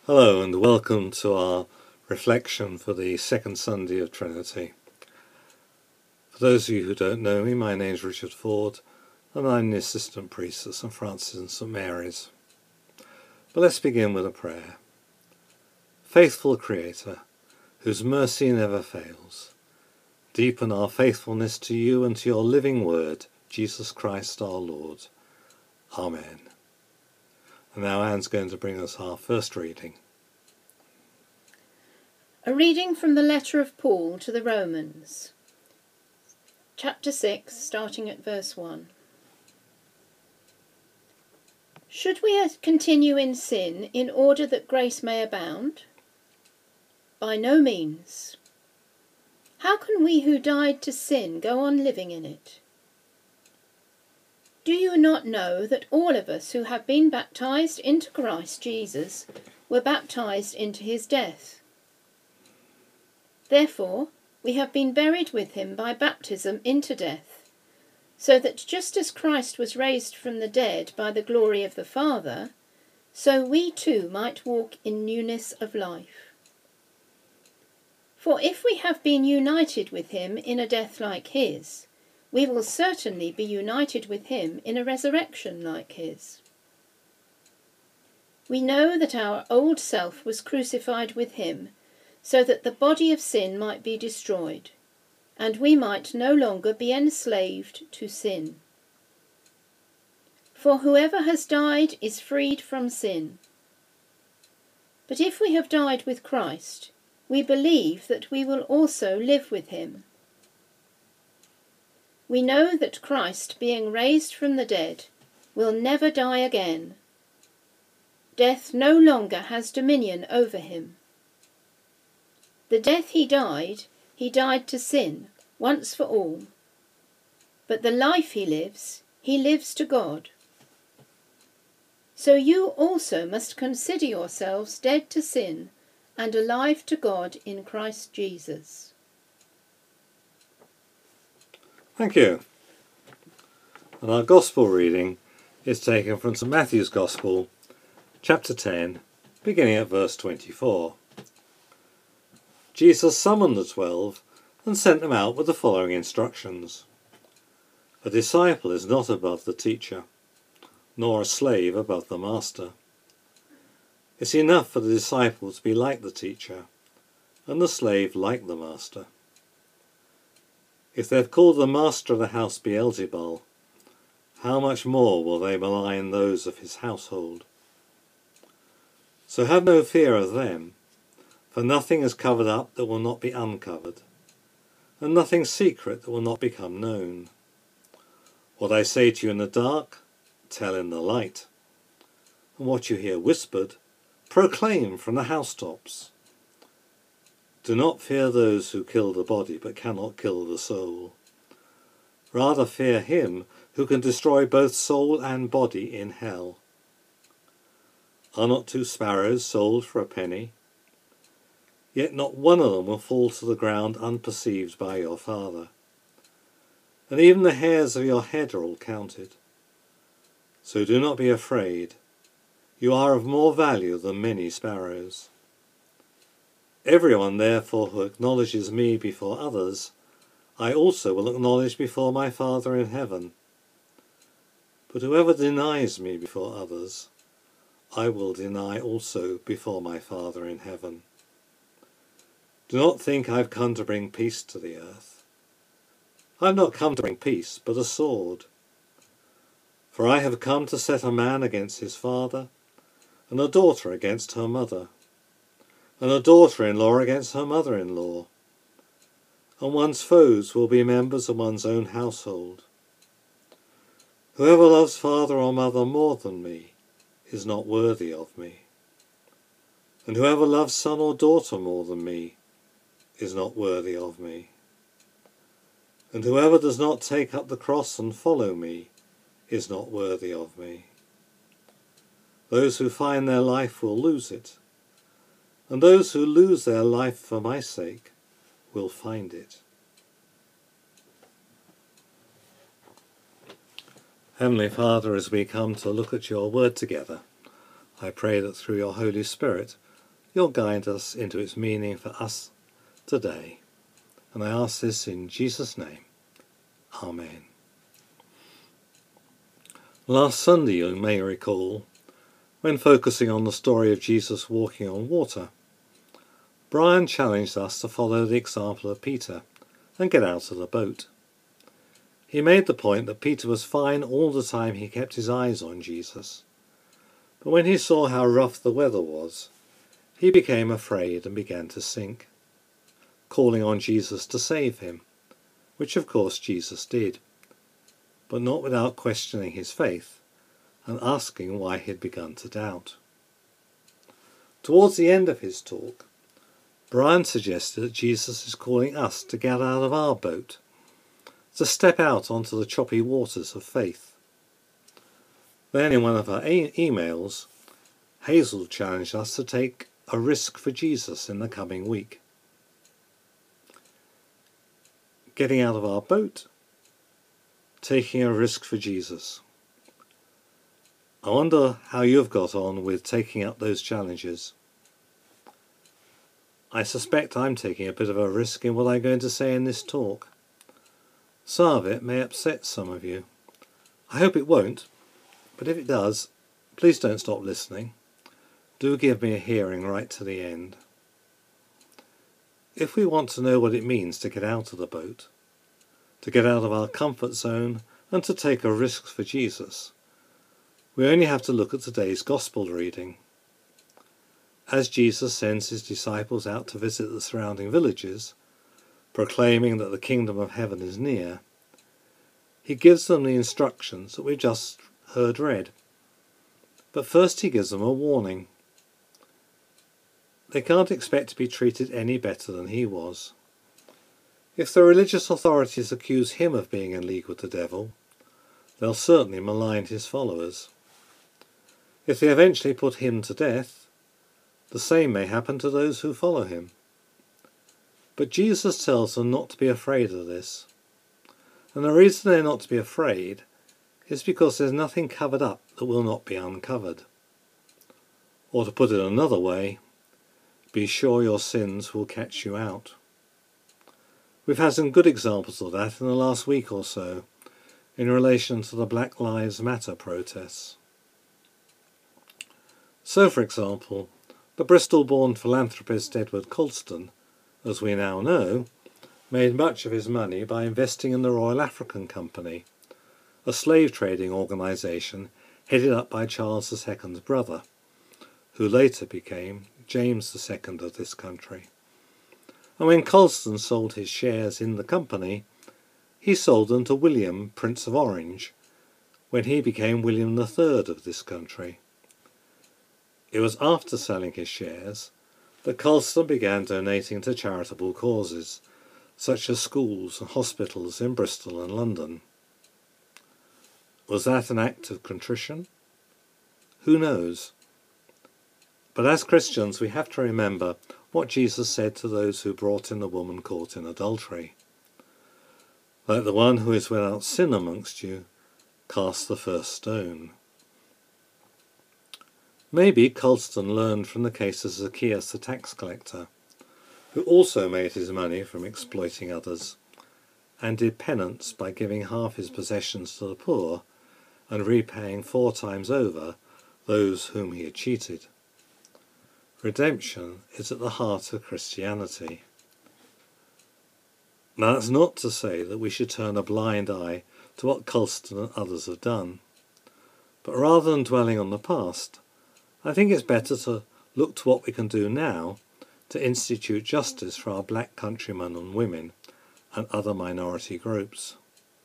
Hello and welcome to our reflection for the second Sunday of Trinity. For those of you who don't know me, my name is Richard Ford and I'm the assistant priest at St Francis and St Mary's. But let's begin with a prayer. Faithful Creator, whose mercy never fails, deepen our faithfulness to you and to your living word, Jesus Christ our Lord. Amen. And now Anne's going to bring us our first reading. A reading from the letter of Paul to the Romans, chapter 6, starting at verse 1. Should we continue in sin in order that grace may abound? By no means. How can we who died to sin go on living in it? Do you not know that all of us who have been baptized into Christ Jesus were baptized into his death? Therefore, we have been buried with him by baptism into death, so that just as Christ was raised from the dead by the glory of the Father, so we too might walk in newness of life. For if we have been united with him in a death like his, we will certainly be united with him in a resurrection like his. We know that our old self was crucified with him, so that the body of sin might be destroyed, and we might no longer be enslaved to sin. For whoever has died is freed from sin. But if we have died with Christ, we believe that we will also live with him. We know that Christ, being raised from the dead, will never die again. Death no longer has dominion over him. The death he died to sin, once for all. But the life he lives to God. So you also must consider yourselves dead to sin and alive to God in Christ Jesus. Thank you. And our Gospel reading is taken from St Matthew's Gospel, chapter 10, beginning at verse 24. Jesus summoned the 12 and sent them out with the following instructions. A disciple is not above the teacher, nor a slave above the master. It's enough for the disciple to be like the teacher, and the slave like the master. If they've called the master of the house Beelzebul, how much more will they malign those of his household? So have no fear of them, for nothing is covered up that will not be uncovered, and nothing secret that will not become known. What I say to you in the dark, tell in the light, and what you hear whispered, proclaim from the housetops. Do not fear those who kill the body but cannot kill the soul. Rather fear him who can destroy both soul and body in hell. Are not 2 sparrows sold for a penny? Yet not one of them will fall to the ground unperceived by your Father. And even the hairs of your head are all counted. So do not be afraid. You are of more value than many sparrows. Everyone, therefore, who acknowledges me before others, I also will acknowledge before my Father in heaven. But whoever denies me before others, I will deny also before my Father in heaven. Do not think I have come to bring peace to the earth. I have not come to bring peace, but a sword. For I have come to set a man against his father, and a daughter against her mother, and a daughter-in-law against her mother-in-law. And one's foes will be members of one's own household. Whoever loves father or mother more than me is not worthy of me. And whoever loves son or daughter more than me is not worthy of me. And whoever does not take up the cross and follow me is not worthy of me. Those who find their life will lose it, and those who lose their life for my sake will find it. Heavenly Father, as we come to look at your word together, I pray that through your Holy Spirit you'll guide us into its meaning for us today. And I ask this in Jesus' name. Amen. Last Sunday, you may recall, when focusing on the story of Jesus walking on water, Brian challenged us to follow the example of Peter and get out of the boat. He made the point that Peter was fine all the time he kept his eyes on Jesus. But when he saw how rough the weather was, he became afraid and began to sink, calling on Jesus to save him, which of course Jesus did, but not without questioning his faith and asking why he had begun to doubt. Towards the end of his talk, Brian suggested that Jesus is calling us to get out of our boat, to step out onto the choppy waters of faith. Then in one of our emails, Hazel challenged us to take a risk for Jesus in the coming week. Getting out of our boat, taking a risk for Jesus. I wonder how you've got on with taking up those challenges. I suspect I'm taking a bit of a risk in what I'm going to say in this talk. Some of it may upset some of you. I hope it won't, but if it does, please don't stop listening. Do give me a hearing right to the end. If we want to know what it means to get out of the boat, to get out of our comfort zone and to take a risk for Jesus, we only have to look at today's Gospel reading. As Jesus sends his disciples out to visit the surrounding villages, proclaiming that the kingdom of heaven is near, he gives them the instructions that we've just heard read. But first he gives them a warning. They can't expect to be treated any better than he was. If the religious authorities accuse him of being in league with the devil, they'll certainly malign his followers. If they eventually put him to death, the same may happen to those who follow him. But Jesus tells them not to be afraid of this. And the reason they're not to be afraid is because there's nothing covered up that will not be uncovered. Or to put it another way, be sure your sins will catch you out. We've had some good examples of that in the last week or so, in relation to the Black Lives Matter protests. So, for example, the Bristol-born philanthropist Edward Colston, as we now know, made much of his money by investing in the Royal African Company, a slave trading organisation headed up by Charles II's brother, who later became James II of this country. And when Colston sold his shares in the company, he sold them to William, Prince of Orange, when he became William III of this country. It was after selling his shares that Colston began donating to charitable causes, such as schools and hospitals in Bristol and London. Was that an act of contrition? Who knows? But as Christians, we have to remember what Jesus said to those who brought in the woman caught in adultery. Let the one who is without sin amongst you cast the first stone. Maybe Colston learned from the case of Zacchaeus the tax collector, who also made his money from exploiting others, and did penance by giving half his possessions to the poor and repaying 4 times over those whom he had cheated. Redemption is at the heart of Christianity. Now, that's not to say that we should turn a blind eye to what Colston and others have done, but rather than dwelling on the past, I think it's better to look to what we can do now to institute justice for our black countrymen and women and other minority groups.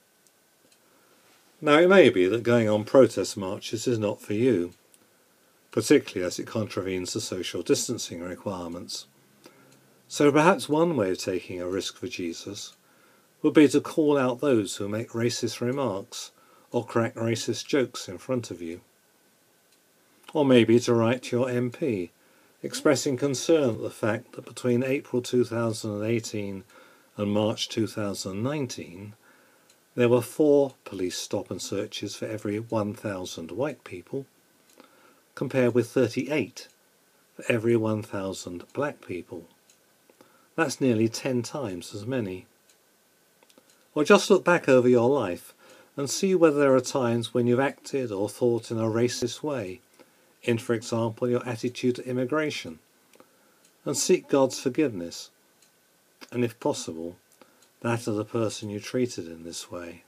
Now, it may be that going on protest marches is not for you, particularly as it contravenes the social distancing requirements. So perhaps one way of taking a risk for Jesus would be to call out those who make racist remarks or crack racist jokes in front of you. Or maybe to write to your MP, expressing concern at the fact that between April 2018 and March 2019, there were 4 police stop and searches for every 1,000 white people, compared with 38 for every 1,000 black people. That's nearly 10 times as many. Or just look back over your life and see whether there are times when you've acted or thought in a racist way, in, for example, your attitude to immigration, and seek God's forgiveness, and if possible, that of the person you treated in this way.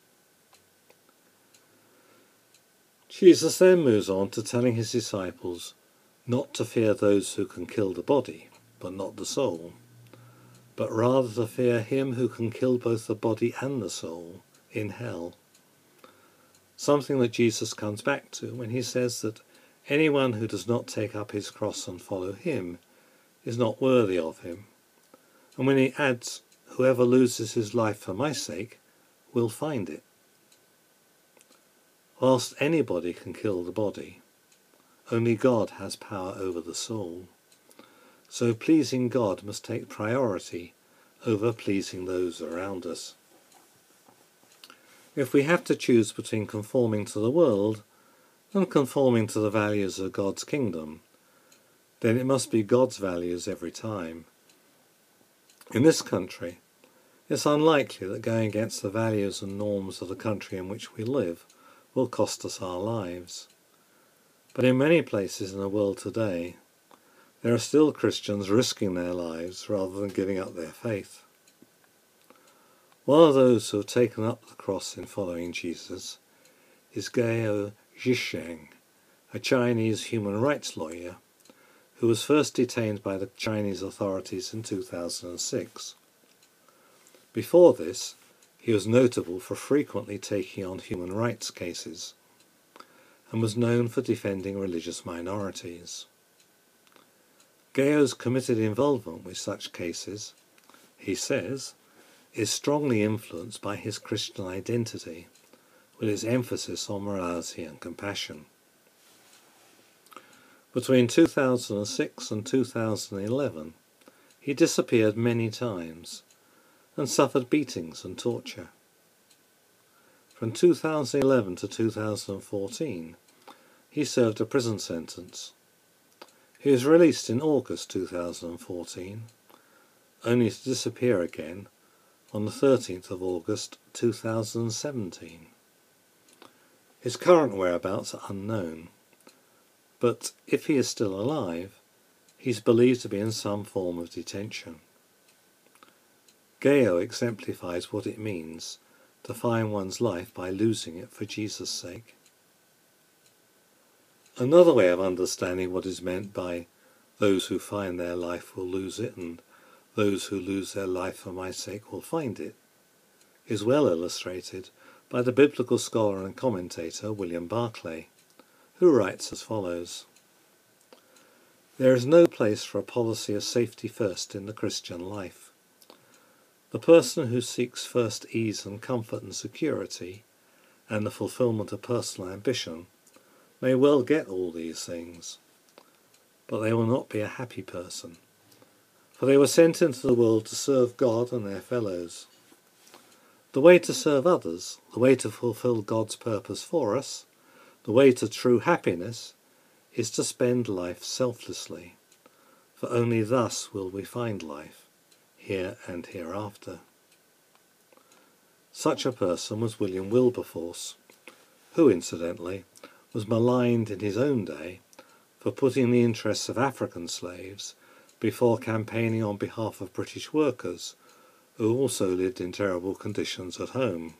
Jesus then moves on to telling his disciples not to fear those who can kill the body, but not the soul, but rather to fear him who can kill both the body and the soul in hell. Something that Jesus comes back to when he says that anyone who does not take up his cross and follow him is not worthy of him. And when he adds, whoever loses his life for my sake will find it. Whilst anybody can kill the body, only God has power over the soul. So pleasing God must take priority over pleasing those around us. If we have to choose between conforming to the world and conforming to the values of God's kingdom, then it must be God's values every time. In this country, it's unlikely that going against the values and norms of the country in which we live will cost us our lives. But in many places in the world today, there are still Christians risking their lives rather than giving up their faith. One of those who have taken up the cross in following Jesus is Gao Zhisheng, a Chinese human rights lawyer who was first detained by the Chinese authorities in 2006. Before this, he was notable for frequently taking on human rights cases and was known for defending religious minorities. Gao's committed involvement with such cases, he says, is strongly influenced by his Christian identity, with its emphasis on morality and compassion. Between 2006 and 2011, he disappeared many times and suffered beatings and torture. From 2011 to 2014, he served a prison sentence. He was released in August 2014, only to disappear again on the 13th of August 2017. His current whereabouts are unknown, but if he is still alive, he's believed to be in some form of detention. Gao exemplifies what it means to find one's life by losing it for Jesus' sake. Another way of understanding what is meant by those who find their life will lose it and those who lose their life for my sake will find it is well illustrated by the biblical scholar and commentator William Barclay, who writes as follows: "There is no place for a policy of safety first in the Christian life. The person who seeks first ease and comfort and security and the fulfillment of personal ambition may well get all these things, but they will not be a happy person, for they were sent into the world to serve God and their fellows. The way to serve others, the way to fulfill God's purpose for us, the way to true happiness is to spend life selflessly, for only thus will we find life, here and hereafter." Such a person was William Wilberforce, who, incidentally, was maligned in his own day for putting the interests of African slaves before campaigning on behalf of British workers who also lived in terrible conditions at home.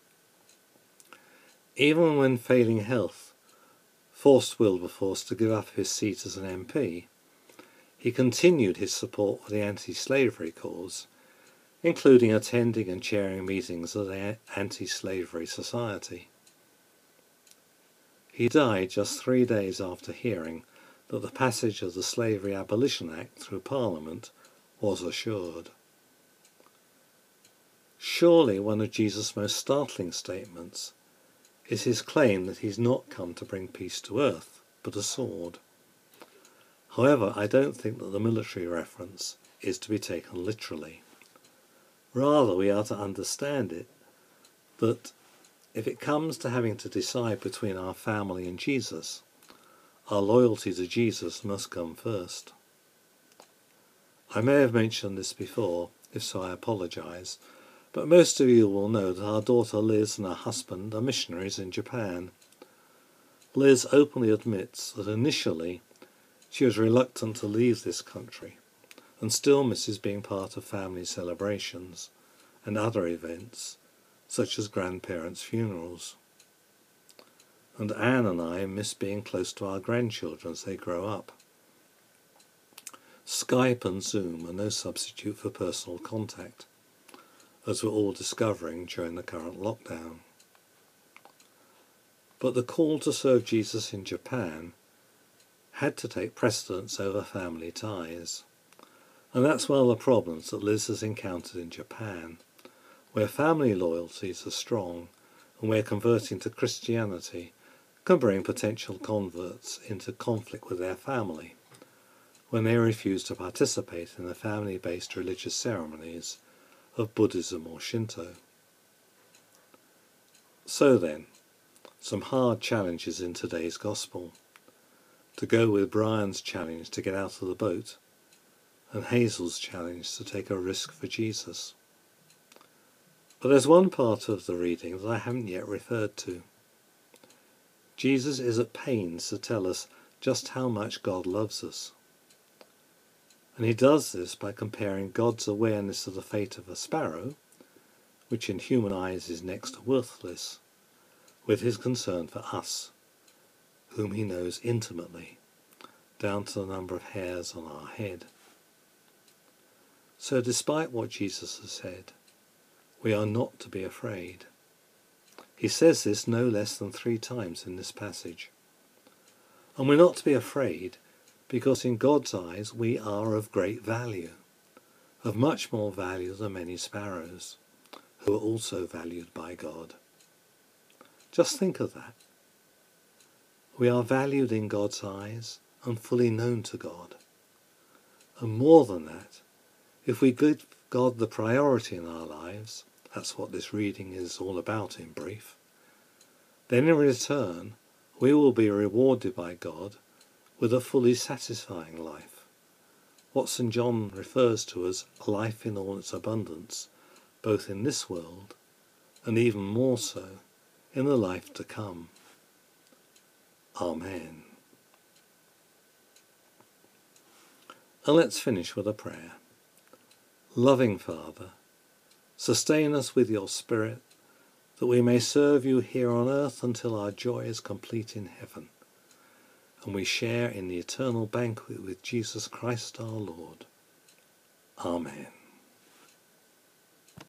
Even when failing health forced Wilberforce to give up his seat as an MP, he continued his support for the anti-slavery cause, including attending and chairing meetings of the Anti-Slavery Society. He died just 3 days after hearing that the passage of the Slavery Abolition Act through Parliament was assured. Surely one of Jesus' most startling statements is his claim that he's not come to bring peace to earth, but a sword. However, I don't think that the military reference is to be taken literally. Rather, we are to understand it that if it comes to having to decide between our family and Jesus, our loyalty to Jesus must come first. I may have mentioned this before, if so I apologise, but most of you will know that our daughter Liz and her husband are missionaries in Japan. Liz openly admits that initially she was reluctant to leave this country and still misses being part of family celebrations and other events such as grandparents' funerals. And Anne and I miss being close to our grandchildren as they grow up. Skype and Zoom are no substitute for personal contact, as we're all discovering during the current lockdown. But the call to serve Jesus in Japan had to take precedence over family ties. And that's one of the problems that Liz has encountered in Japan, where family loyalties are strong and where converting to Christianity can bring potential converts into conflict with their family when they refuse to participate in the family-based religious ceremonies of Buddhism or Shinto. So then, some hard challenges in today's gospel, to go with Brian's challenge to get out of the boat and Hazel's challenge to take a risk for Jesus. But there's one part of the reading that I haven't yet referred to. Jesus is at pains to tell us just how much God loves us. And he does this by comparing God's awareness of the fate of a sparrow, which in human eyes is next to worthless, with his concern for us, whom he knows intimately, down to the number of hairs on our head. So despite what Jesus has said, we are not to be afraid. He says this no less than 3 times in this passage. And we're not to be afraid because in God's eyes we are of great value, of much more value than many sparrows, who are also valued by God. Just think of that. We are valued in God's eyes and fully known to God. And more than that, if we give God the priority in our lives, that's what this reading is all about in brief, then in return we will be rewarded by God with a fully satisfying life, what St. John refers to as life in all its abundance, both in this world and even more so in the life to come. Amen. And let's finish with a prayer. Loving Father, sustain us with your Spirit, that we may serve you here on earth until our joy is complete in heaven, and we share in the eternal banquet with Jesus Christ our Lord. Amen.